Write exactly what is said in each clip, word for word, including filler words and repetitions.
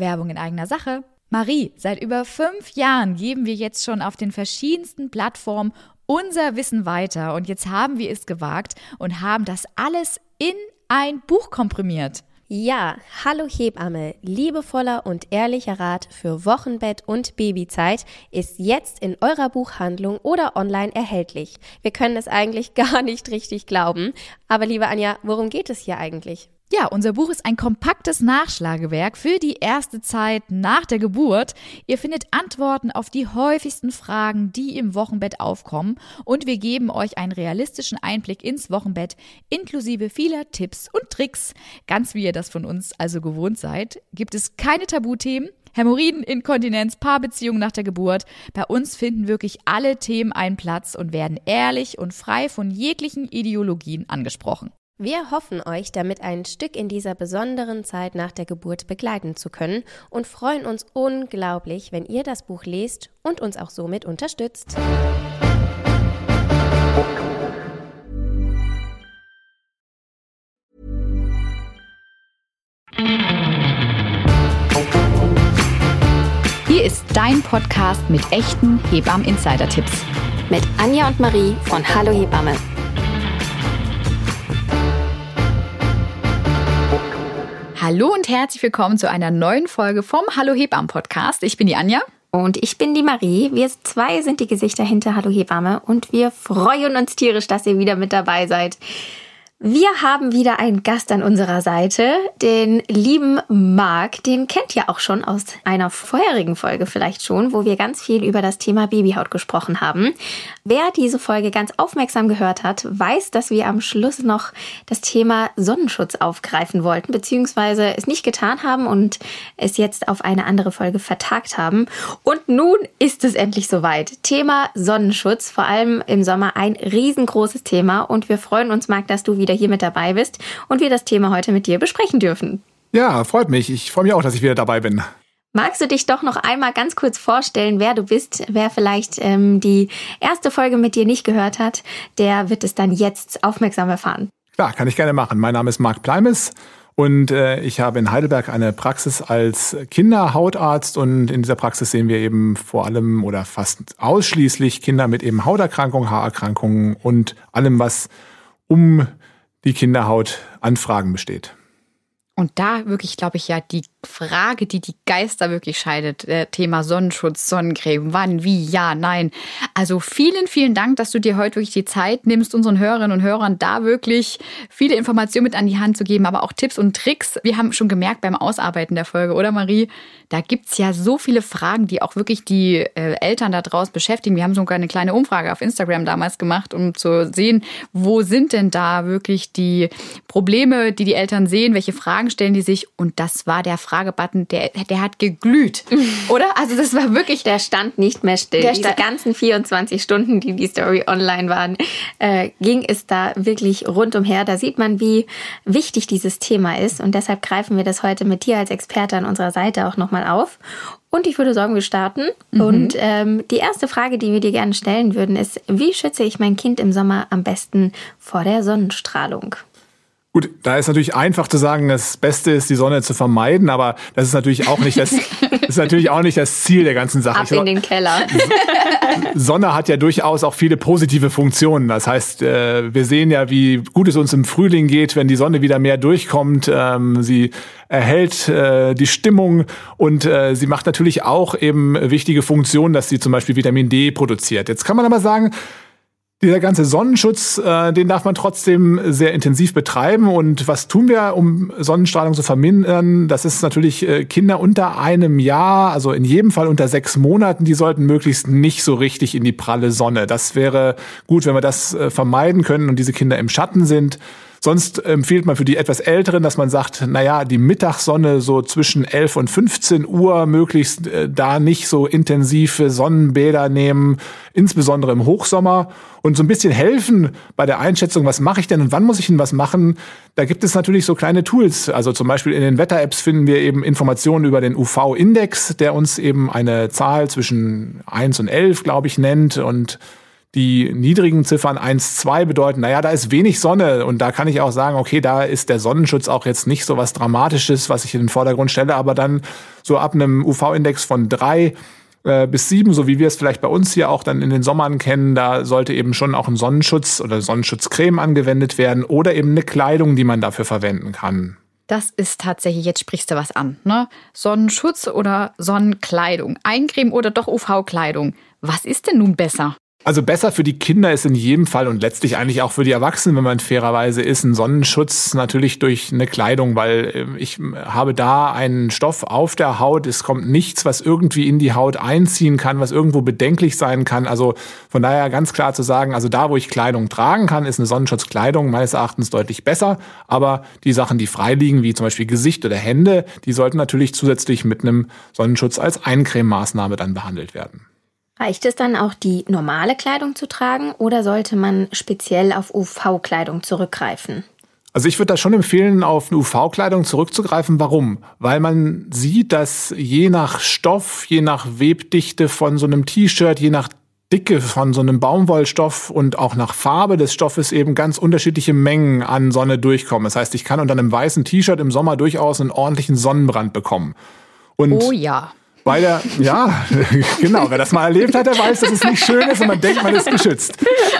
Werbung in eigener Sache. Marie, seit über fünf Jahren geben wir jetzt schon auf den verschiedensten Plattformen unser Wissen weiter. Und jetzt haben wir es gewagt und haben das alles in ein Buch komprimiert. Ja, Hallo Hebamme, liebevoller und ehrlicher Rat für Wochenbett und Babyzeit ist jetzt in eurer Buchhandlung oder online erhältlich. Wir können es eigentlich gar nicht richtig glauben. Aber liebe Anja, worum geht es hier eigentlich? Ja, unser Buch ist ein kompaktes Nachschlagewerk für die erste Zeit nach der Geburt. Ihr findet Antworten auf die häufigsten Fragen, die im Wochenbett aufkommen. Und wir geben euch einen realistischen Einblick ins Wochenbett, inklusive vieler Tipps und Tricks. Ganz wie ihr das von uns also gewohnt seid, gibt es keine Tabuthemen. Hämorrhoiden, Inkontinenz, Paarbeziehungen nach der Geburt. Bei uns finden wirklich alle Themen einen Platz und werden ehrlich und frei von jeglichen Ideologien angesprochen. Wir hoffen, euch damit ein Stück in dieser besonderen Zeit nach der Geburt begleiten zu können und freuen uns unglaublich, wenn ihr das Buch lest und uns auch somit unterstützt. Hier ist dein Podcast mit echten Hebammen-Insider-Tipps. Mit Anja und Marie von Hallo Hebamme. Hallo und herzlich willkommen zu einer neuen Folge vom Hallo Hebammen Podcast. Ich bin die Anja. Und ich bin die Marie. Wir zwei sind die Gesichter hinter Hallo Hebamme und wir freuen uns tierisch, dass ihr wieder mit dabei seid. Wir haben wieder einen Gast an unserer Seite, den lieben Marc. Den kennt ihr auch schon aus einer vorherigen Folge vielleicht schon, wo wir ganz viel über das Thema Babyhaut gesprochen haben. Wer diese Folge ganz aufmerksam gehört hat, weiß, dass wir am Schluss noch das Thema Sonnenschutz aufgreifen wollten, beziehungsweise es nicht getan haben und es jetzt auf eine andere Folge vertagt haben. Und nun ist es endlich soweit. Thema Sonnenschutz, vor allem im Sommer ein riesengroßes Thema. Und wir freuen uns, Marc, dass du wieder hier mit dabei bist und wir das Thema heute mit dir besprechen dürfen. Ja, freut mich. Ich freue mich auch, dass ich wieder dabei bin. Magst du dich doch noch einmal ganz kurz vorstellen, wer du bist? Wer vielleicht ähm, die erste Folge mit dir nicht gehört hat, der wird es dann jetzt aufmerksam erfahren. Klar, kann ich gerne machen. Mein Name ist Marc Pleimes und äh, ich habe in Heidelberg eine Praxis als Kinderhautarzt und in dieser Praxis sehen wir eben vor allem oder fast ausschließlich Kinder mit eben Hauterkrankungen, Haarerkrankungen und allem, was um die Kinderhaut an Fragen besteht. Und da wirklich, glaube ich, ja, die Frage, die die Geister wirklich scheidet, äh, Thema Sonnenschutz, Sonnencreme, wann, wie, ja, nein. Also vielen, vielen Dank, dass du dir heute wirklich die Zeit nimmst, unseren Hörerinnen und Hörern da wirklich viele Informationen mit an die Hand zu geben, aber auch Tipps und Tricks. Wir haben schon gemerkt beim Ausarbeiten der Folge, oder Marie? Da gibt's ja so viele Fragen, die auch wirklich die äh, Eltern da draußen beschäftigen. Wir haben sogar eine kleine Umfrage auf Instagram damals gemacht, um zu sehen, wo sind denn da wirklich die Probleme, die die Eltern sehen, welche Fragen stellen die sich? Und das war der Fragebutton, der, der hat geglüht, oder? Also das war wirklich... Der stand nicht mehr still. Der Diese ganzen vierundzwanzig Stunden, die die Story online waren, äh, ging es da wirklich rundumher. Da sieht man, wie wichtig dieses Thema ist. Und deshalb greifen wir das heute mit dir als Experte an unserer Seite auch nochmal auf. Und ich würde sagen, wir starten. Mhm. Und ähm, die erste Frage, die wir dir gerne stellen würden, ist, wie schütze ich mein Kind im Sommer am besten vor der Sonnenstrahlung? Gut, da ist natürlich einfach zu sagen, das Beste ist, die Sonne zu vermeiden, aber das ist natürlich auch nicht das, ist natürlich auch nicht das Ziel der ganzen Sache. Ab in den Keller. Sonne hat ja durchaus auch viele positive Funktionen. Das heißt, wir sehen ja, wie gut es uns im Frühling geht, wenn die Sonne wieder mehr durchkommt. Sie erhält die Stimmung und sie macht natürlich auch eben wichtige Funktionen, dass sie zum Beispiel Vitamin D produziert. Jetzt kann man aber sagen, dieser ganze Sonnenschutz, äh, den darf man trotzdem sehr intensiv betreiben. Und was tun wir, um Sonnenstrahlung zu vermindern? Das ist natürlich äh, Kinder unter einem Jahr, also in jedem Fall unter sechs Monaten, die sollten möglichst nicht so richtig in die pralle Sonne. Das wäre gut, wenn wir das äh, vermeiden können und diese Kinder im Schatten sind. Sonst empfiehlt man für die etwas Älteren, dass man sagt, naja, die Mittagssonne so zwischen elf und fünfzehn Uhr möglichst äh, da nicht so intensive Sonnenbäder nehmen, insbesondere im Hochsommer. Und so ein bisschen helfen bei der Einschätzung, was mache ich denn und wann muss ich denn was machen, da gibt es natürlich so kleine Tools. Also zum Beispiel in den Wetter-Apps finden wir eben Informationen über den U V-Index, der uns eben eine Zahl zwischen eins und elf, glaube ich, nennt. Und Die niedrigen Ziffern eins, zwei bedeuten, naja, da ist wenig Sonne und da kann ich auch sagen, okay, da ist der Sonnenschutz auch jetzt nicht so was Dramatisches, was ich in den Vordergrund stelle, aber dann so ab einem U V-Index von drei äh, bis sieben, so wie wir es vielleicht bei uns hier auch dann in den Sommern kennen, da sollte eben schon auch ein Sonnenschutz oder Sonnenschutzcreme angewendet werden oder eben eine Kleidung, die man dafür verwenden kann. Das ist tatsächlich, jetzt sprichst du was an, ne? Sonnenschutz oder Sonnenkleidung, Eincreme oder doch U V-Kleidung. Was ist denn nun besser? Also besser für die Kinder ist in jedem Fall und letztlich eigentlich auch für die Erwachsenen, wenn man fairerweise ist, ein Sonnenschutz natürlich durch eine Kleidung, weil ich habe da einen Stoff auf der Haut, es kommt nichts, was irgendwie in die Haut einziehen kann, was irgendwo bedenklich sein kann. Also von daher ganz klar zu sagen, also da, wo ich Kleidung tragen kann, ist eine Sonnenschutzkleidung meines Erachtens deutlich besser. Aber die Sachen, die frei liegen, wie zum Beispiel Gesicht oder Hände, die sollten natürlich zusätzlich mit einem Sonnenschutz als Eincrememaßnahme dann behandelt werden. Reicht es dann auch, die normale Kleidung zu tragen oder sollte man speziell auf U V-Kleidung zurückgreifen? Also ich würde da schon empfehlen, auf eine U V-Kleidung zurückzugreifen. Warum? Weil man sieht, dass je nach Stoff, je nach Webdichte von so einem T-Shirt, je nach Dicke von so einem Baumwollstoff und auch nach Farbe des Stoffes eben ganz unterschiedliche Mengen an Sonne durchkommen. Das heißt, ich kann unter einem weißen T-Shirt im Sommer durchaus einen ordentlichen Sonnenbrand bekommen. Und oh ja. Bei der, ja, genau, wer das mal erlebt hat, der weiß, dass es nicht schön ist und man denkt, man ist geschützt.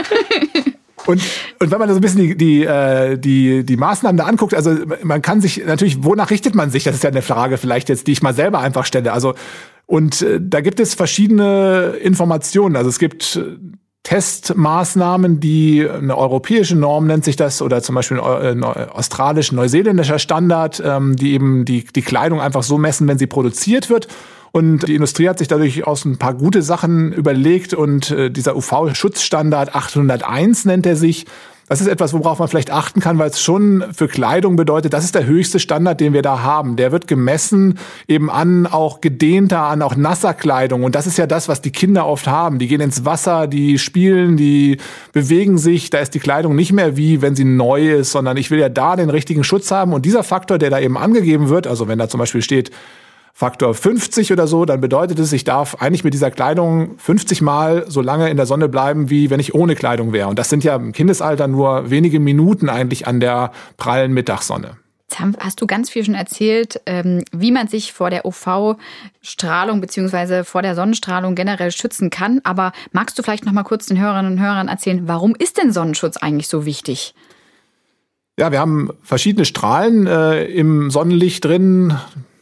Und, und wenn man so ein bisschen die, die, äh, die, die Maßnahmen da anguckt, also man kann sich natürlich, wonach richtet man sich? Das ist ja eine Frage vielleicht jetzt, die ich mal selber einfach stelle. Also, und äh, da gibt es verschiedene Informationen. Also es gibt Testmaßnahmen, die eine europäische Norm nennt sich das oder zum Beispiel ein australisch, neuseeländischer Standard, ähm, die eben die, die Kleidung einfach so messen, wenn sie produziert wird. Und die Industrie hat sich dadurch aus ein paar gute Sachen überlegt und äh, dieser U V-Schutzstandard achthunderteins nennt er sich. Das ist etwas, worauf man vielleicht achten kann, weil es schon für Kleidung bedeutet, das ist der höchste Standard, den wir da haben. Der wird gemessen eben an auch gedehnter, an auch nasser Kleidung. Und das ist ja das, was die Kinder oft haben. Die gehen ins Wasser, die spielen, die bewegen sich. Da ist die Kleidung nicht mehr wie, wenn sie neu ist, sondern ich will ja da den richtigen Schutz haben. Und dieser Faktor, der da eben angegeben wird, also wenn da zum Beispiel steht, Faktor fünfzig oder so, dann bedeutet es, ich darf eigentlich mit dieser Kleidung fünfzig Mal so lange in der Sonne bleiben, wie wenn ich ohne Kleidung wäre. Und das sind ja im Kindesalter nur wenige Minuten eigentlich an der prallen Mittagssonne. Jetzt hast du ganz viel schon erzählt, wie man sich vor der U V-Strahlung bzw. vor der Sonnenstrahlung generell schützen kann. Aber magst du vielleicht noch mal kurz den Hörerinnen und Hörern erzählen, warum ist denn Sonnenschutz eigentlich so wichtig? Ja, wir haben verschiedene Strahlen äh, im Sonnenlicht drin.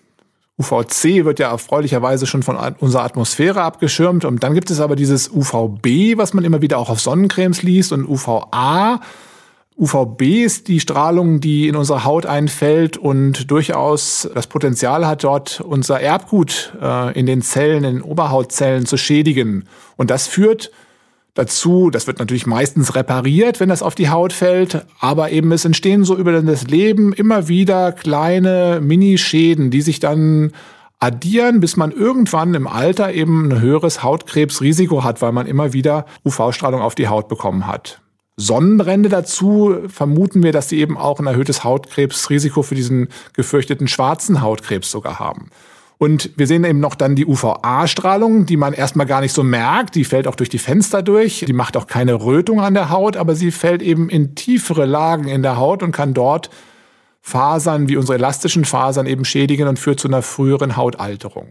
U V C wird ja erfreulicherweise schon von unserer Atmosphäre abgeschirmt. Und dann gibt es aber dieses U V B, was man immer wieder auch auf Sonnencremes liest, und U V A. U V B ist die Strahlung, die in unsere Haut einfällt und durchaus das Potenzial hat, dort unser Erbgut äh, in den Zellen, in den Oberhautzellen zu schädigen. Und das führt dazu, das wird natürlich meistens repariert, wenn das auf die Haut fällt, aber eben es entstehen so über das Leben immer wieder kleine Minischäden, die sich dann addieren, bis man irgendwann im Alter eben ein höheres Hautkrebsrisiko hat, weil man immer wieder U V-Strahlung auf die Haut bekommen hat. Sonnenbrände dazu vermuten wir, dass sie eben auch ein erhöhtes Hautkrebsrisiko für diesen gefürchteten schwarzen Hautkrebs sogar haben. Und wir sehen eben noch dann die U V A-Strahlung, die man erstmal gar nicht so merkt. Die fällt auch durch die Fenster durch. Die macht auch keine Rötung an der Haut, aber sie fällt eben in tiefere Lagen in der Haut und kann dort Fasern wie unsere elastischen Fasern eben schädigen und führt zu einer früheren Hautalterung.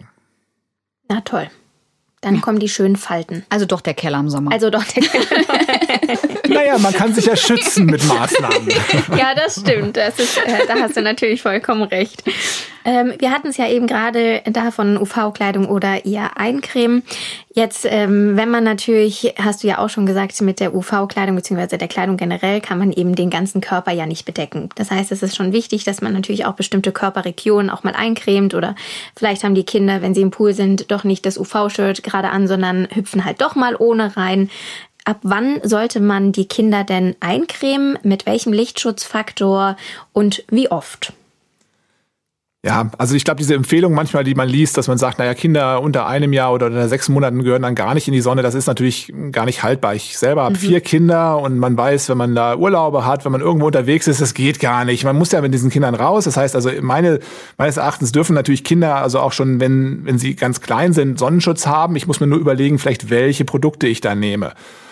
Na toll. Dann ja. kommen die schönen Falten. Also doch der Keller im Sommer. Also doch der Keller. Naja, man kann sich ja schützen mit Maßnahmen. Ja, das stimmt. Das ist, äh, da hast du natürlich vollkommen recht. Ähm, wir hatten es ja eben gerade davon, U V-Kleidung oder eher Eincremen. Jetzt, ähm, wenn man natürlich, hast du ja auch schon gesagt, mit der U V-Kleidung bzw. der Kleidung generell kann man eben den ganzen Körper ja nicht bedecken. Das heißt, es ist schon wichtig, dass man natürlich auch bestimmte Körperregionen auch mal eincremt oder vielleicht haben die Kinder, wenn sie im Pool sind, doch nicht das U V-Shirt gerade an, sondern hüpfen halt doch mal ohne rein. Ab wann sollte man die Kinder denn eincremen? Mit welchem Lichtschutzfaktor und wie oft? Ja, also ich glaube, diese Empfehlung manchmal, die man liest, dass man sagt, naja, Kinder unter einem Jahr oder unter sechs Monaten gehören dann gar nicht in die Sonne, das ist natürlich gar nicht haltbar. Ich selber habe mhm. vier Kinder und man weiß, wenn man da Urlaube hat, wenn man irgendwo unterwegs ist, das geht gar nicht. Man muss ja mit diesen Kindern raus. Das heißt also, meine, meines Erachtens dürfen natürlich Kinder, also auch schon, wenn, wenn sie ganz klein sind, Sonnenschutz haben. Ich muss mir nur überlegen, vielleicht welche Produkte ich da nehme.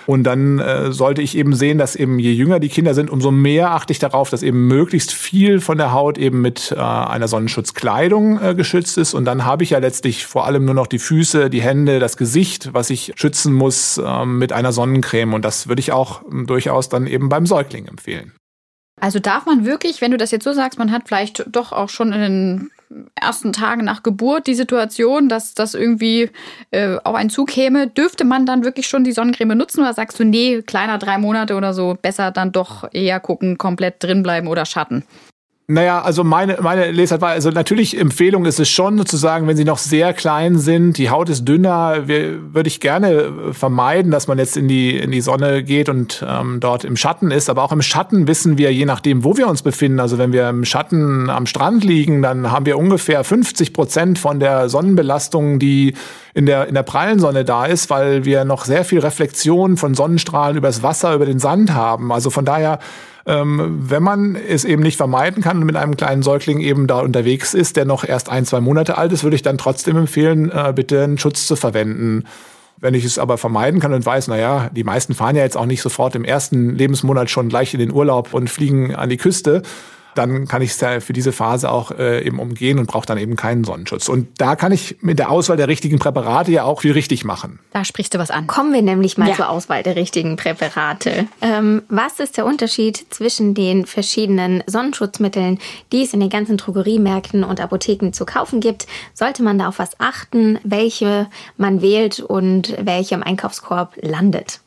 Und dann äh, sollte ich eben sehen, dass eben je jünger die Kinder sind, umso mehr achte ich darauf, dass eben möglichst viel von der Haut eben mit äh, einer Sonnenschutzkleidung äh, geschützt ist. Und dann habe ich ja letztlich vor allem nur noch die Füße, die Hände, das Gesicht, was ich schützen muss äh, mit einer Sonnencreme. Und das würde ich auch äh, durchaus dann eben beim Säugling empfehlen. Also darf man wirklich, wenn du das jetzt so sagst, man hat vielleicht doch auch schon in den ersten Tagen nach Geburt die Situation, dass das irgendwie äh, auf einen zukäme, dürfte man dann wirklich schon die Sonnencreme nutzen oder sagst du, nee, kleiner drei Monate oder so, besser dann doch eher gucken, komplett drin bleiben oder Schatten? Naja, also meine, meine Lesart war, also natürlich Empfehlung ist es schon sozusagen, wenn sie noch sehr klein sind, die Haut ist dünner, wir, würde ich gerne vermeiden, dass man jetzt in die, in die Sonne geht und ähm, dort im Schatten ist. Aber auch im Schatten wissen wir, je nachdem, wo wir uns befinden, also wenn wir im Schatten am Strand liegen, dann haben wir ungefähr fünfzig Prozent von der Sonnenbelastung, die in der, in der prallen Sonne da ist, weil wir noch sehr viel Reflexion von Sonnenstrahlen übers Wasser, über den Sand haben. Also von daher, Ähm, wenn man es eben nicht vermeiden kann und mit einem kleinen Säugling eben da unterwegs ist, der noch erst ein, zwei Monate alt ist, würde ich dann trotzdem empfehlen, äh, bitte einen Schutz zu verwenden. Wenn ich es aber vermeiden kann und weiß, naja, die meisten fahren ja jetzt auch nicht sofort im ersten Lebensmonat schon gleich in den Urlaub und fliegen an die Küste, dann kann ich es ja für diese Phase auch äh, eben umgehen und brauche dann eben keinen Sonnenschutz. Und da kann ich mit der Auswahl der richtigen Präparate ja auch viel richtig machen. Da sprichst du was an. Kommen wir nämlich mal ja. zur Auswahl der richtigen Präparate. Ähm, was ist der Unterschied zwischen den verschiedenen Sonnenschutzmitteln, die es in den ganzen Drogeriemärkten und Apotheken zu kaufen gibt? Sollte man da auf was achten, welche man wählt und welche im Einkaufskorb landet?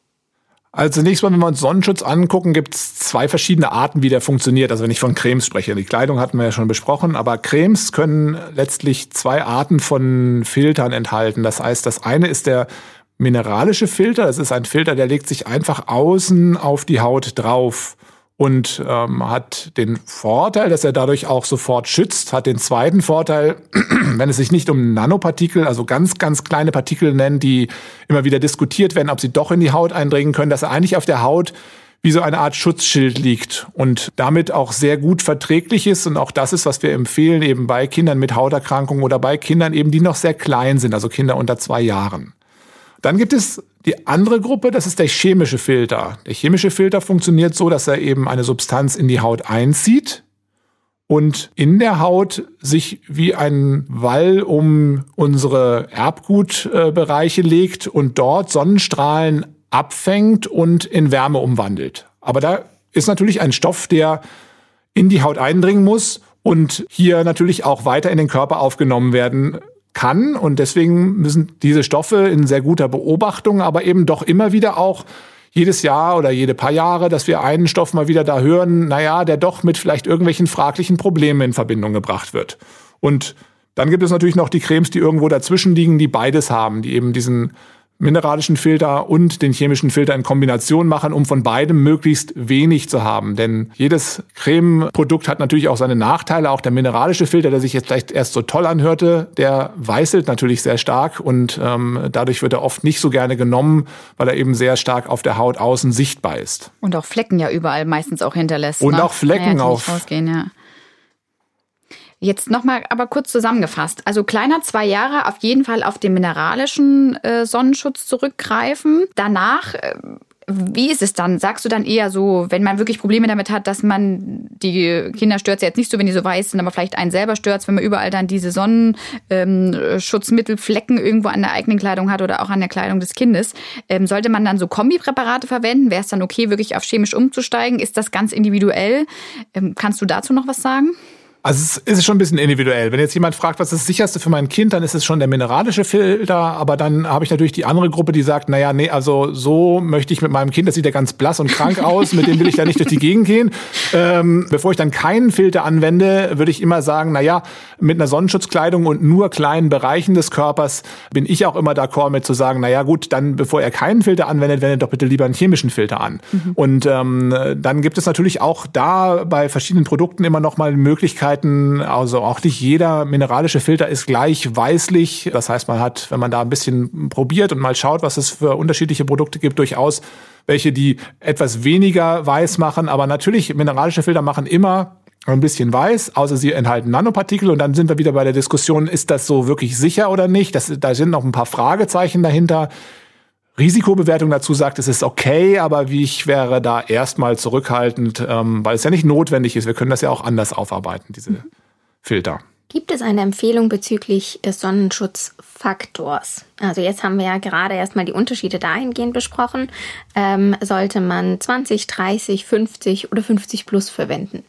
Also zunächst mal, wenn wir uns Sonnenschutz angucken, gibt es zwei verschiedene Arten, wie der funktioniert. Also wenn ich von Cremes spreche, die Kleidung hatten wir ja schon besprochen, aber Cremes können letztlich zwei Arten von Filtern enthalten. Das heißt, das eine ist der mineralische Filter. Das ist ein Filter, der legt sich einfach außen auf die Haut drauf und ähm, hat den Vorteil, dass er dadurch auch sofort schützt, hat den zweiten Vorteil, wenn es sich nicht um Nanopartikel, also ganz, ganz kleine Partikel nennt, die immer wieder diskutiert werden, ob sie doch in die Haut eindringen können, dass er eigentlich auf der Haut wie so eine Art Schutzschild liegt und damit auch sehr gut verträglich ist. Und auch das ist, was wir empfehlen, eben bei Kindern mit Hauterkrankungen oder bei Kindern eben, die noch sehr klein sind, also Kinder unter zwei Jahren. Dann gibt es die andere Gruppe, das ist der chemische Filter. Der chemische Filter funktioniert so, dass er eben eine Substanz in die Haut einzieht und in der Haut sich wie ein Wall um unsere Erbgutbereiche legt und dort Sonnenstrahlen abfängt und in Wärme umwandelt. Aber da ist natürlich ein Stoff, der in die Haut eindringen muss und hier natürlich auch weiter in den Körper aufgenommen werden kann. Und deswegen müssen diese Stoffe in sehr guter Beobachtung, aber eben doch immer wieder auch jedes Jahr oder jede paar Jahre, dass wir einen Stoff mal wieder da hören, naja, der doch mit vielleicht irgendwelchen fraglichen Problemen in Verbindung gebracht wird. Und dann gibt es natürlich noch die Cremes, die irgendwo dazwischen liegen, die beides haben, die eben diesen mineralischen Filter und den chemischen Filter in Kombination machen, um von beidem möglichst wenig zu haben. Denn jedes Cremeprodukt hat natürlich auch seine Nachteile. Auch der mineralische Filter, der sich jetzt vielleicht erst so toll anhörte, der weißelt natürlich sehr stark und ähm, dadurch wird er oft nicht so gerne genommen, weil er eben sehr stark auf der Haut außen sichtbar ist. Und auch Flecken ja überall meistens auch hinterlässt. Und ne? auch Flecken ja, auf. Rausgehen, ja. Jetzt nochmal aber kurz zusammengefasst. Also kleiner zwei Jahre auf jeden Fall auf den mineralischen äh, Sonnenschutz zurückgreifen. Danach, äh, wie ist es dann? Sagst du dann eher so, wenn man wirklich Probleme damit hat, dass man die Kinder stört jetzt nicht so, wenn die so weiß sind, aber vielleicht einen selber stört, wenn man überall dann diese Sonnenschutzmittelflecken ähm, irgendwo an der eigenen Kleidung hat oder auch an der Kleidung des Kindes. Ähm, sollte man dann so Kombipräparate verwenden? Wäre es dann okay, wirklich auf chemisch umzusteigen? Ist das ganz individuell? Ähm, kannst du dazu noch was sagen? Also es ist schon ein bisschen individuell. Wenn jetzt jemand fragt, was ist das sicherste für mein Kind, dann ist es schon der mineralische Filter. Aber dann habe ich natürlich die andere Gruppe, die sagt, naja, nee, also so möchte ich mit meinem Kind, das sieht ja ganz blass und krank aus, mit dem will ich da nicht durch die Gegend gehen. Ähm, bevor ich dann keinen Filter anwende, würde ich immer sagen, naja, mit einer Sonnenschutzkleidung und nur kleinen Bereichen des Körpers bin ich auch immer d'accord mit zu sagen, naja gut, dann bevor er keinen Filter anwendet, wendet doch bitte lieber einen chemischen Filter an. Mhm. Und ähm, dann gibt es natürlich auch da bei verschiedenen Produkten immer noch mal Möglichkeiten. Also auch nicht jeder mineralische Filter ist gleich weißlich. Das heißt, man hat, wenn man da ein bisschen probiert und mal schaut, was es für unterschiedliche Produkte gibt, durchaus welche, die etwas weniger weiß machen. Aber natürlich, mineralische Filter machen immer ein bisschen weiß, außer sie enthalten Nanopartikel. Und dann sind wir wieder bei der Diskussion, ist das so wirklich sicher oder nicht? Das, da sind noch ein paar Fragezeichen dahinter. Risikobewertung dazu sagt, es ist okay, aber wie ich wäre da erstmal zurückhaltend, ähm, weil es ja nicht notwendig ist. Wir können das ja auch anders aufarbeiten, diese Filter. Gibt es eine Empfehlung bezüglich des Sonnenschutzfaktors? Also jetzt haben wir ja gerade erstmal die Unterschiede dahingehend besprochen. Ähm, sollte man zwanzig, dreißig, fünfzig oder fünfzig plus verwenden?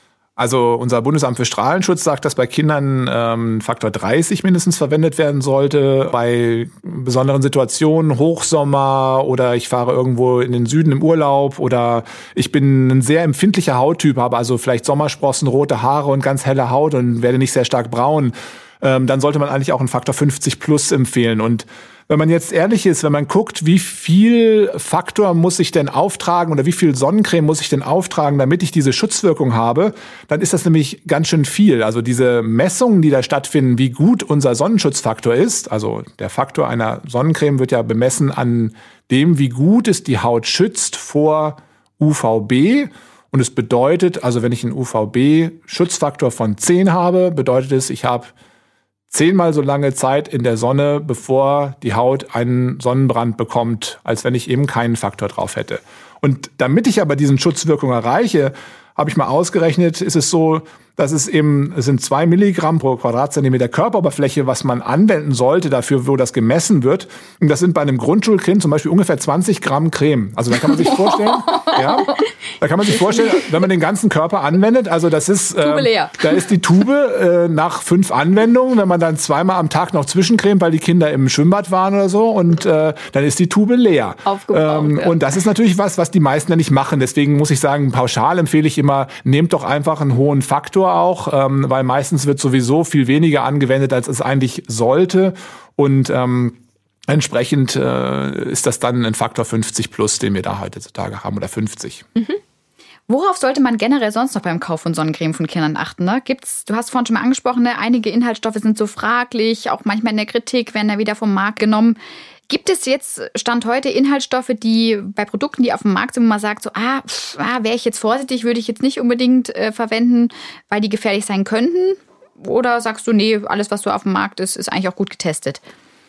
Also unser Bundesamt für Strahlenschutz sagt, dass bei Kindern ähm, Faktor dreißig mindestens verwendet werden sollte. Bei besonderen Situationen, Hochsommer oder ich fahre irgendwo in den Süden im Urlaub oder ich bin ein sehr empfindlicher Hauttyp, habe also vielleicht Sommersprossen, rote Haare und ganz helle Haut und werde nicht sehr stark braun, ähm, dann sollte man eigentlich auch einen Faktor fünfzig plus empfehlen. Und wenn man jetzt ehrlich ist, wenn man guckt, wie viel Faktor muss ich denn auftragen oder wie viel Sonnencreme muss ich denn auftragen, damit ich diese Schutzwirkung habe, dann ist das nämlich ganz schön viel. Also diese Messungen, die da stattfinden, wie gut unser Sonnenschutzfaktor ist, also der Faktor einer Sonnencreme wird ja bemessen an dem, wie gut es die Haut schützt vor U V B. Und es bedeutet, also wenn ich einen U V B-Schutzfaktor von zehn habe, bedeutet es, ich habe zehnmal so lange Zeit in der Sonne, bevor die Haut einen Sonnenbrand bekommt, als wenn ich eben keinen Faktor drauf hätte. Und damit ich aber diesen Schutzwirkung erreiche, habe ich mal ausgerechnet, ist es so, dass es eben, es sind zwei Milligramm pro Quadratzentimeter Körperoberfläche, was man anwenden sollte dafür, wo das gemessen wird. Und das sind bei einem Grundschulkind zum Beispiel ungefähr zwanzig Gramm Creme. Also da kann man sich vorstellen, ja, da kann man sich vorstellen, wenn man den ganzen Körper anwendet, also das ist, äh, Tube leer. Da ist die Tube äh, nach fünf Anwendungen, wenn man dann zweimal am Tag noch zwischencremt, weil die Kinder im Schwimmbad waren oder so, und äh, dann ist die Tube leer. Aufgebraucht, ähm, ja. Und das ist natürlich was, was die meisten ja nicht machen. Deswegen muss ich sagen, pauschal empfehle ich immer, nehmt doch einfach einen hohen Faktor auch, ähm, weil meistens wird sowieso viel weniger angewendet, als es eigentlich sollte. Und ähm, entsprechend äh, ist das dann ein Faktor fünfzig plus, den wir da heutzutage haben, oder fünfzig. Mhm. Worauf sollte man generell sonst noch beim Kauf von Sonnencreme von Kindern achten? Ne? Gibt's, du hast vorhin schon mal angesprochen, ne? Einige Inhaltsstoffe sind so fraglich, auch manchmal in der Kritik werden da wieder vom Markt genommen. Gibt es jetzt, Stand heute, Inhaltsstoffe, die bei Produkten, die auf dem Markt sind, wo man sagt, so, ah, ah wäre ich jetzt vorsichtig, würde ich jetzt nicht unbedingt äh, verwenden, weil die gefährlich sein könnten? Oder sagst du, nee, alles, was so auf dem Markt ist, ist eigentlich auch gut getestet?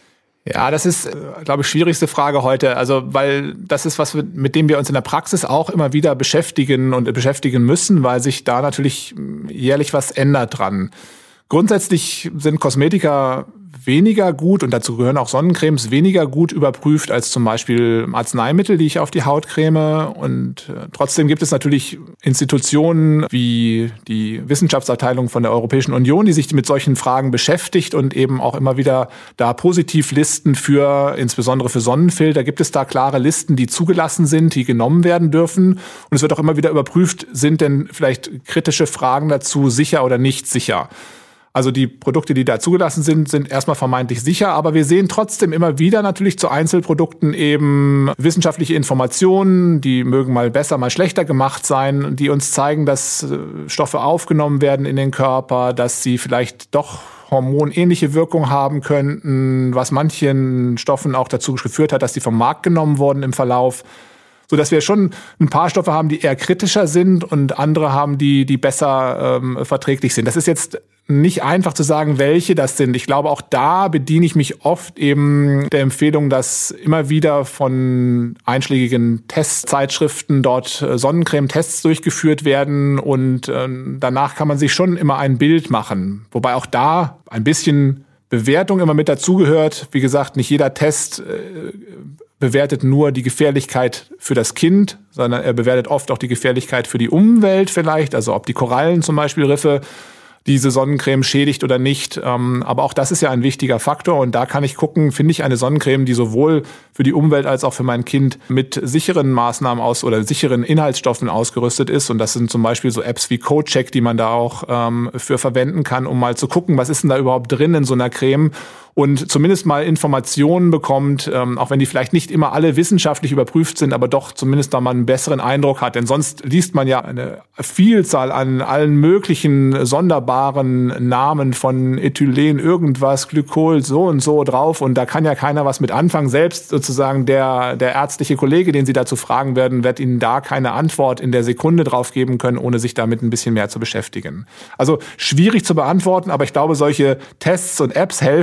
Ja, das ist, glaube ich, schwierigste Frage heute. Also, weil das ist was, mit dem wir uns in der Praxis auch immer wieder beschäftigen und beschäftigen müssen, weil sich da natürlich jährlich was ändert dran. Grundsätzlich sind Kosmetika weniger gut, und dazu gehören auch Sonnencremes, weniger gut überprüft als zum Beispiel Arzneimittel, die ich auf die Haut creme. Und äh, trotzdem gibt es natürlich Institutionen wie die Wissenschaftsabteilung von der Europäischen Union, die sich mit solchen Fragen beschäftigt und eben auch immer wieder da Positivlisten für, insbesondere für Sonnenfilter, gibt es da klare Listen, die zugelassen sind, die genommen werden dürfen. Und es wird auch immer wieder überprüft, sind denn vielleicht kritische Fragen dazu sicher oder nicht sicher. Also die Produkte, die da zugelassen sind, sind erstmal vermeintlich sicher, aber wir sehen trotzdem immer wieder natürlich zu Einzelprodukten eben wissenschaftliche Informationen, die mögen mal besser, mal schlechter gemacht sein, die uns zeigen, dass Stoffe aufgenommen werden in den Körper, dass sie vielleicht doch hormonähnliche Wirkung haben könnten, was manchen Stoffen auch dazu geführt hat, dass sie vom Markt genommen wurden im Verlauf. So dass wir schon ein paar Stoffe haben, die eher kritischer sind und andere haben, die die besser ähm, verträglich sind. Das ist jetzt nicht einfach zu sagen, welche das sind. Ich glaube, auch da bediene ich mich oft eben der Empfehlung, dass immer wieder von einschlägigen Testzeitschriften dort Sonnencreme-Tests durchgeführt werden und äh, danach kann man sich schon immer ein Bild machen. Wobei auch da ein bisschen Bewertung immer mit dazugehört. Wie gesagt, nicht jeder Test äh, bewertet nur die Gefährlichkeit für das Kind, sondern er bewertet oft auch die Gefährlichkeit für die Umwelt vielleicht, also ob die Korallen zum Beispiel Riffe diese Sonnencreme schädigt oder nicht. Aber auch das ist ja ein wichtiger Faktor und da kann ich gucken, finde ich eine Sonnencreme, die sowohl für die Umwelt als auch für mein Kind mit sicheren Maßnahmen aus oder sicheren Inhaltsstoffen ausgerüstet ist. Und das sind zum Beispiel so Apps wie CodeCheck, die man da auch ähm, für verwenden kann, um mal zu gucken, was ist denn da überhaupt drin in so einer Creme. Und zumindest mal Informationen bekommt, ähm, auch wenn die vielleicht nicht immer alle wissenschaftlich überprüft sind, aber doch zumindest da mal einen besseren Eindruck hat. Denn sonst liest man ja eine Vielzahl an allen möglichen sonderbaren Namen von Ethylen, irgendwas, Glykol, so und so drauf. Und da kann ja keiner was mit anfangen. Selbst sozusagen der, der ärztliche Kollege, den Sie dazu fragen werden, wird Ihnen da keine Antwort in der Sekunde drauf geben können, ohne sich damit ein bisschen mehr zu beschäftigen. Also schwierig zu beantworten, aber ich glaube, solche Tests und Apps helfen mir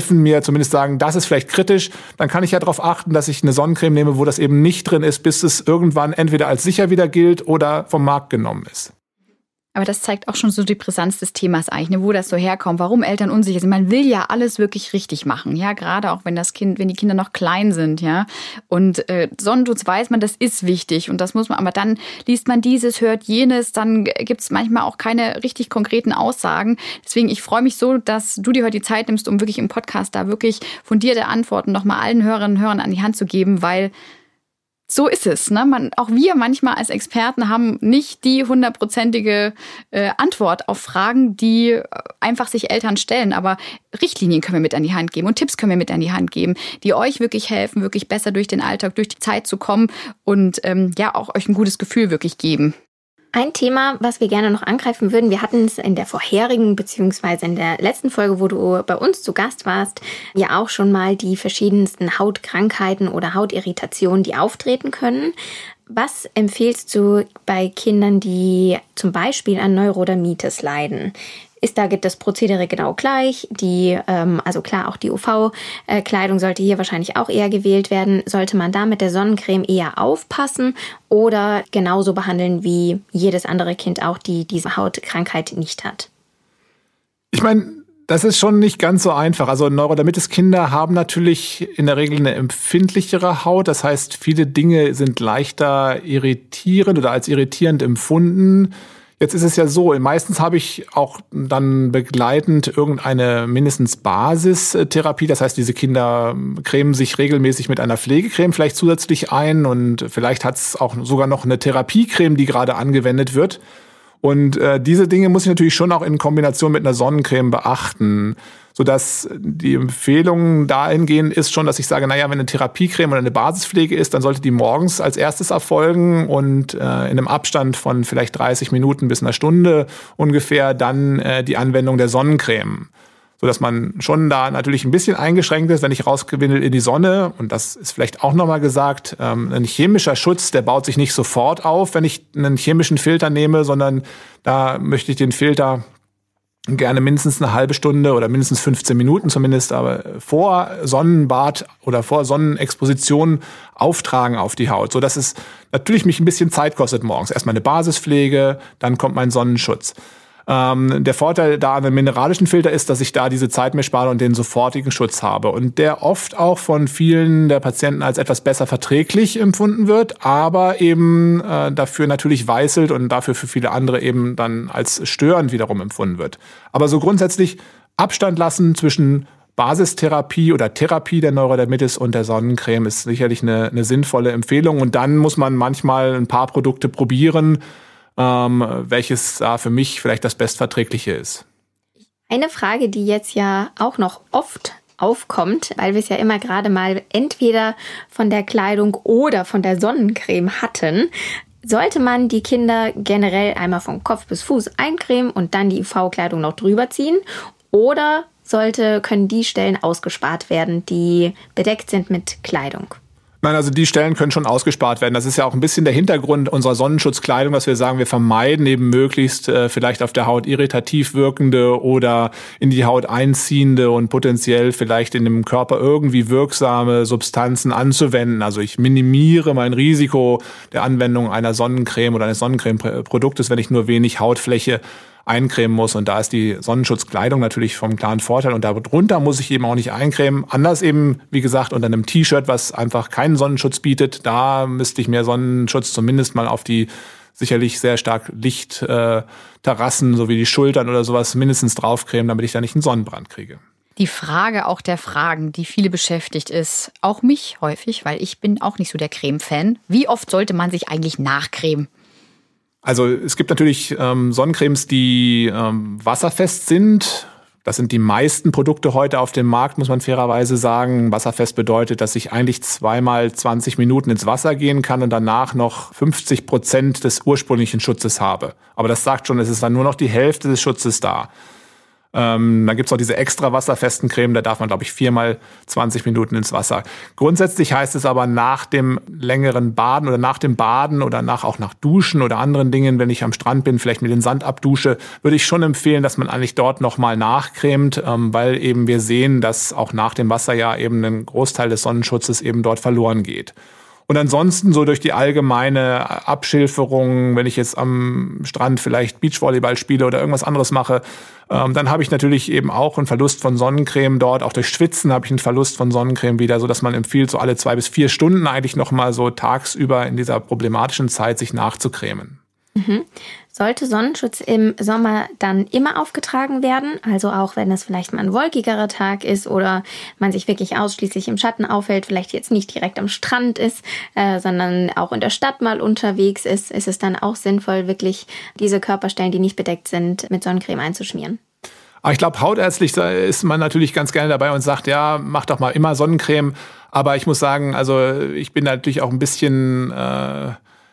zumindest sagen, das ist vielleicht kritisch, dann kann ich ja darauf achten, dass ich eine Sonnencreme nehme, wo das eben nicht drin ist, bis es irgendwann entweder als sicher wieder gilt oder vom Markt genommen ist. Aber das zeigt auch schon so die Brisanz des Themas eigentlich, ne, wo das so herkommt, warum Eltern unsicher sind. Man will ja alles wirklich richtig machen, ja, gerade auch wenn das Kind, wenn die Kinder noch klein sind, ja. Und äh, Sonnenschutz weiß man, das ist wichtig und das muss man, aber dann liest man dieses, hört jenes, dann gibt es manchmal auch keine richtig konkreten Aussagen. Deswegen, ich freue mich so, dass du dir heute die Zeit nimmst, um wirklich im Podcast da wirklich fundierte Antworten nochmal allen Hörerinnen und Hörern an die Hand zu geben, weil so ist es. Ne? Man, auch wir manchmal als Experten haben nicht die hundertprozentige äh, Antwort auf Fragen, die einfach sich Eltern stellen. Aber Richtlinien können wir mit an die Hand geben und Tipps können wir mit an die Hand geben, die euch wirklich helfen, wirklich besser durch den Alltag, durch die Zeit zu kommen und ähm, ja auch euch ein gutes Gefühl wirklich geben. Ein Thema, was wir gerne noch angreifen würden, wir hatten es in der vorherigen beziehungsweise in der letzten Folge, wo du bei uns zu Gast warst, ja auch schon mal die verschiedensten Hautkrankheiten oder Hautirritationen, die auftreten können. Was empfiehlst du bei Kindern, die zum Beispiel an Neurodermitis leiden? Ist da gibt das Prozedere genau gleich. Die, ähm, also klar, auch die U V-Kleidung sollte hier wahrscheinlich auch eher gewählt werden. Sollte man da mit der Sonnencreme eher aufpassen oder genauso behandeln wie jedes andere Kind auch, die diese Hautkrankheit nicht hat? Ich meine, das ist schon nicht ganz so einfach. Also Neurodermitis-Kinder haben natürlich in der Regel eine empfindlichere Haut. Das heißt, viele Dinge sind leichter irritierend oder als irritierend empfunden. Jetzt ist es ja so, meistens habe ich auch dann begleitend irgendeine mindestens Basistherapie. Das heißt, diese Kinder cremen sich regelmäßig mit einer Pflegecreme vielleicht zusätzlich ein und vielleicht hat es auch sogar noch eine Therapiecreme, die gerade angewendet wird. Und äh, diese Dinge muss ich natürlich schon auch in Kombination mit einer Sonnencreme beachten, sodass die Empfehlung dahingehend ist schon, dass ich sage, naja, wenn eine Therapiecreme oder eine Basispflege ist, dann sollte die morgens als erstes erfolgen und äh, in einem Abstand von vielleicht dreißig Minuten bis einer Stunde ungefähr dann äh, die Anwendung der Sonnencreme. Sodass man schon da natürlich ein bisschen eingeschränkt ist, wenn ich rausgewinne in die Sonne. Und das ist vielleicht auch nochmal gesagt, ähm, ein chemischer Schutz, der baut sich nicht sofort auf, wenn ich einen chemischen Filter nehme, sondern da möchte ich den Filter gerne mindestens eine halbe Stunde oder mindestens fünfzehn Minuten zumindest, aber vor Sonnenbad oder vor Sonnenexposition auftragen auf die Haut, sodass es natürlich mich ein bisschen Zeit kostet morgens. Erstmal eine Basispflege, dann kommt mein Sonnenschutz. Ähm, der Vorteil da an einem mineralischen Filter ist, dass ich da diese Zeit mir spare und den sofortigen Schutz habe. Und der oft auch von vielen der Patienten als etwas besser verträglich empfunden wird, aber eben äh, dafür natürlich weißelt und dafür für viele andere eben dann als störend wiederum empfunden wird. Aber so grundsätzlich Abstand lassen zwischen Basistherapie oder Therapie der Neurodermitis und der Sonnencreme ist sicherlich eine, eine sinnvolle Empfehlung. Und dann muss man manchmal ein paar Produkte probieren, Ähm, welches da für mich vielleicht das bestverträgliche ist. Eine Frage, die jetzt ja auch noch oft aufkommt, weil wir es ja immer gerade mal entweder von der Kleidung oder von der Sonnencreme hatten. Sollte man die Kinder generell einmal von Kopf bis Fuß eincremen und dann die U V-Kleidung noch drüber ziehen? Oder sollte, können die Stellen ausgespart werden, die bedeckt sind mit Kleidung? Nein, also die Stellen können schon ausgespart werden. Das ist ja auch ein bisschen der Hintergrund unserer Sonnenschutzkleidung, dass wir sagen, wir vermeiden eben möglichst äh, vielleicht auf der Haut irritativ wirkende oder in die Haut einziehende und potenziell vielleicht in dem Körper irgendwie wirksame Substanzen anzuwenden. Also ich minimiere mein Risiko der Anwendung einer Sonnencreme oder eines Sonnencreme-Produktes, wenn ich nur wenig Hautfläche eincremen muss. Und da ist die Sonnenschutzkleidung natürlich vom klaren Vorteil. Und darunter muss ich eben auch nicht eincremen. Anders eben, wie gesagt, unter einem T-Shirt, was einfach keinen Sonnenschutz bietet. Da müsste ich mehr Sonnenschutz zumindest mal auf die sicherlich sehr stark Lichtterrassen, äh, so wie die Schultern oder sowas, mindestens draufcremen, damit ich da nicht einen Sonnenbrand kriege. Die Frage auch der Fragen, die viele beschäftigt, ist auch mich häufig, weil ich bin auch nicht so der Creme-Fan. Wie oft sollte man sich eigentlich nachcremen? Also es gibt natürlich ähm, Sonnencremes, die ähm, wasserfest sind. Das sind die meisten Produkte heute auf dem Markt, muss man fairerweise sagen. Wasserfest bedeutet, dass ich eigentlich zweimal zwanzig Minuten ins Wasser gehen kann und danach noch fünfzig Prozent des ursprünglichen Schutzes habe. Aber das sagt schon, es ist dann nur noch die Hälfte des Schutzes da. Ähm, dann gibt's auch diese extra wasserfesten Cremen, da darf man, glaube ich, viermal zwanzig Minuten ins Wasser. Grundsätzlich heißt es aber nach dem längeren Baden oder nach dem Baden oder nach, auch nach Duschen oder anderen Dingen, wenn ich am Strand bin, vielleicht mit dem Sand abdusche, würde ich schon empfehlen, dass man eigentlich dort nochmal nachcremt, ähm, weil eben wir sehen, dass auch nach dem Wasser ja eben ein Großteil des Sonnenschutzes eben dort verloren geht. Und ansonsten so durch die allgemeine Abschilferung, wenn ich jetzt am Strand vielleicht Beachvolleyball spiele oder irgendwas anderes mache, ähm, dann habe ich natürlich eben auch einen Verlust von Sonnencreme dort. Auch durch Schwitzen habe ich einen Verlust von Sonnencreme wieder, so dass man empfiehlt, so alle zwei bis vier Stunden eigentlich nochmal so tagsüber in dieser problematischen Zeit sich nachzucremen. Mhm. Sollte Sonnenschutz im Sommer dann immer aufgetragen werden? Also auch wenn es vielleicht mal ein wolkigerer Tag ist oder man sich wirklich ausschließlich im Schatten aufhält, vielleicht jetzt nicht direkt am Strand ist, äh, sondern auch in der Stadt mal unterwegs ist, ist es dann auch sinnvoll, wirklich diese Körperstellen, die nicht bedeckt sind, mit Sonnencreme einzuschmieren? Aber ich glaube, hautärztlich ist man natürlich ganz gerne dabei und sagt, ja, mach doch mal immer Sonnencreme. Aber ich muss sagen, also ich bin natürlich auch ein bisschen... Äh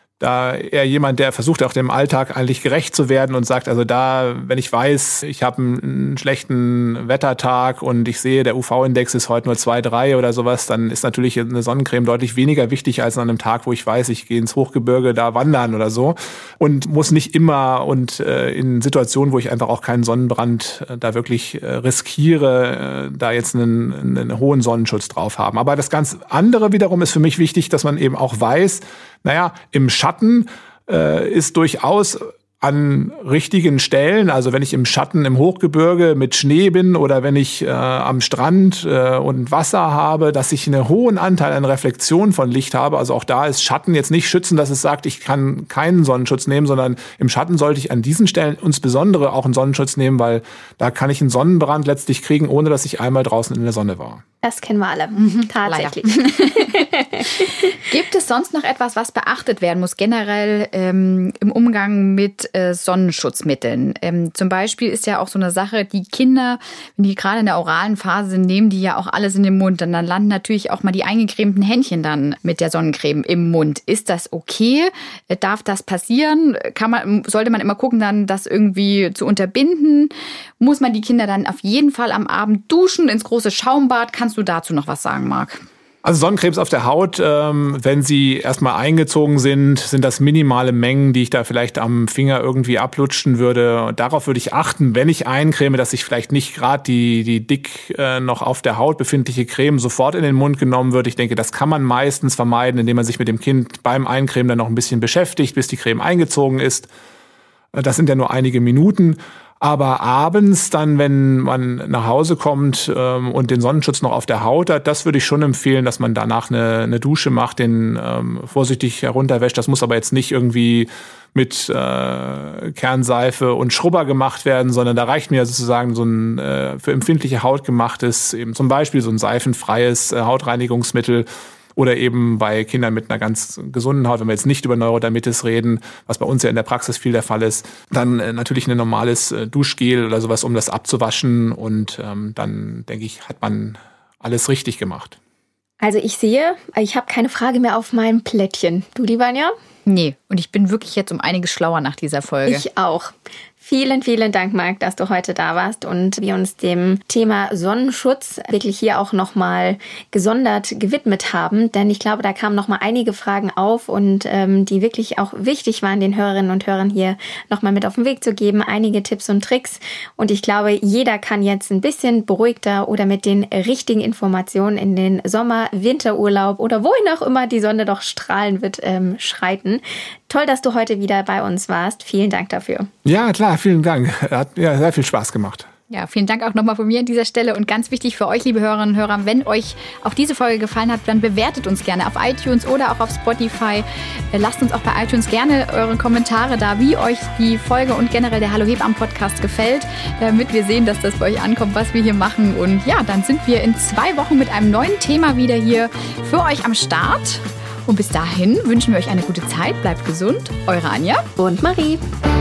Da eher jemand, der versucht auch dem Alltag eigentlich gerecht zu werden und sagt, also da, wenn ich weiß, ich habe einen schlechten Wettertag und ich sehe, der U V-Index ist heute nur zwei, drei oder sowas, dann ist natürlich eine Sonnencreme deutlich weniger wichtig als an einem Tag, wo ich weiß, ich gehe ins Hochgebirge da wandern oder so und muss nicht immer und äh, in Situationen, wo ich einfach auch keinen Sonnenbrand äh, da wirklich äh, riskiere, äh, da jetzt einen, einen hohen Sonnenschutz drauf haben. Aber das ganz andere wiederum ist für mich wichtig, dass man eben auch weiß, naja, im Schatten äh, ist durchaus an richtigen Stellen, also wenn ich im Schatten im Hochgebirge mit Schnee bin oder wenn ich äh, am Strand äh, und Wasser habe, dass ich einen hohen Anteil an Reflexion von Licht habe. Also auch da ist Schatten jetzt nicht schützen, dass es sagt, ich kann keinen Sonnenschutz nehmen, sondern im Schatten sollte ich an diesen Stellen insbesondere auch einen Sonnenschutz nehmen, weil da kann ich einen Sonnenbrand letztlich kriegen, ohne dass ich einmal draußen in der Sonne war. Das kennen wir alle, mhm, tatsächlich. Gibt es sonst noch etwas, was beachtet werden muss, generell ähm, im Umgang mit äh, Sonnenschutzmitteln? Ähm, zum Beispiel ist ja auch so eine Sache, die Kinder, wenn die gerade in der oralen Phase sind, nehmen die ja auch alles in den Mund. Und dann landen natürlich auch mal die eingecremten Händchen dann mit der Sonnencreme im Mund. Ist das okay? Darf das passieren? Kann man, sollte man immer gucken, dann das irgendwie zu unterbinden? Muss man die Kinder dann auf jeden Fall am Abend duschen, ins große Schaumbad? Kannst du dazu noch was sagen, Marc? Also Sonnencremes auf der Haut, ähm, wenn sie erstmal eingezogen sind, sind das minimale Mengen, die ich da vielleicht am Finger irgendwie ablutschen würde. Und darauf würde ich achten, wenn ich eincreme, dass ich vielleicht nicht gerade die, die dick äh, noch auf der Haut befindliche Creme sofort in den Mund genommen wird. Ich denke, das kann man meistens vermeiden, indem man sich mit dem Kind beim Eincremen dann noch ein bisschen beschäftigt, bis die Creme eingezogen ist. Das sind ja nur einige Minuten. Aber abends dann, wenn man nach Hause kommt ähm, und den Sonnenschutz noch auf der Haut hat, das würde ich schon empfehlen, dass man danach eine, eine Dusche macht, den ähm, vorsichtig herunterwäscht. Das muss aber jetzt nicht irgendwie mit äh, Kernseife und Schrubber gemacht werden, sondern da reicht mir sozusagen so ein äh, für empfindliche Haut gemachtes, eben zum Beispiel so ein seifenfreies äh, Hautreinigungsmittel. Oder eben bei Kindern mit einer ganz gesunden Haut, wenn wir jetzt nicht über Neurodermitis reden, was bei uns ja in der Praxis viel der Fall ist, dann äh, natürlich ein normales äh, Duschgel oder sowas, um das abzuwaschen. Und ähm, dann, denke ich, hat man alles richtig gemacht. Also ich sehe, ich habe keine Frage mehr auf meinem Plättchen. Du, die Vanja? Nee, und ich bin wirklich jetzt um einiges schlauer nach dieser Folge. Ich auch. Vielen, vielen Dank, Marc, dass du heute da warst und wir uns dem Thema Sonnenschutz wirklich hier auch nochmal gesondert gewidmet haben. Denn ich glaube, da kamen nochmal einige Fragen auf und ähm, die wirklich auch wichtig waren, den Hörerinnen und Hörern hier nochmal mit auf den Weg zu geben. Einige Tipps und Tricks. Und ich glaube, jeder kann jetzt ein bisschen beruhigter oder mit den richtigen Informationen in den Sommer-, Winterurlaub oder wohin auch immer die Sonne doch strahlen wird, ähm, schreiten. Toll, dass du heute wieder bei uns warst. Vielen Dank dafür. Ja, klar, vielen Dank. Hat ja sehr viel Spaß gemacht. Ja, vielen Dank auch nochmal von mir an dieser Stelle. Und ganz wichtig für euch, liebe Hörerinnen und Hörer, wenn euch auch diese Folge gefallen hat, dann bewertet uns gerne auf iTunes oder auch auf Spotify. Lasst uns auch bei iTunes gerne eure Kommentare da, wie euch die Folge und generell der Hallo Hebammen Podcast gefällt, damit wir sehen, dass das bei euch ankommt, was wir hier machen. Und ja, dann sind wir in zwei Wochen mit einem neuen Thema wieder hier für euch am Start. Und bis dahin wünschen wir euch eine gute Zeit. Bleibt gesund. Eure Anja und Marie.